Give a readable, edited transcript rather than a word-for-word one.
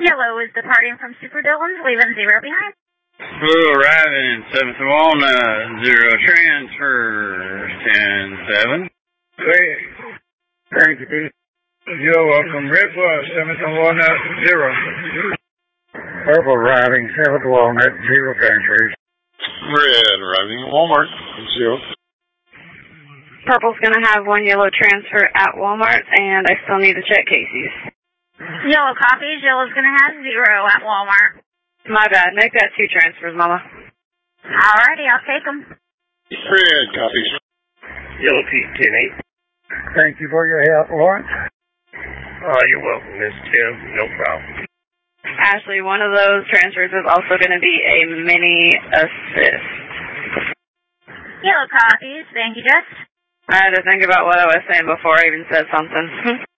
Yellow is departing from Super Dillon's, leaving 0 behind. Blue arriving, 7th of Walnut, 0 transfer, 10-7. Great. Thank you. You're welcome. Red Bus, 7th of Walnut, 0. Purple arriving, 7th Walnut, 0 transfers. Red arriving at Walmart, 0. Purple's going to have 1 yellow transfer at Walmart, and I still need to check Casey's. Yellow copies. Yellow's going to have 0 at Walmart. My bad. Make that 2 transfers, Mama. Alrighty, I'll take them. Red copies. Yellow Pete, 10-8. Thank you for your help, Lawrence. You're welcome, Miss Tim. No problem. Ashley, one of those transfers is also going to be a mini assist. Yellow copies. Thank you, Jess. I had to think about what I was saying before I even said something.